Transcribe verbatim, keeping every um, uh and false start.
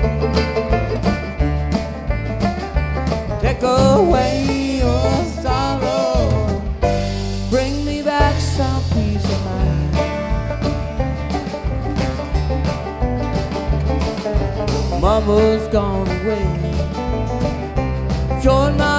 Take away your sorrow, bring me back some peace of mind. Mama's gone away, join my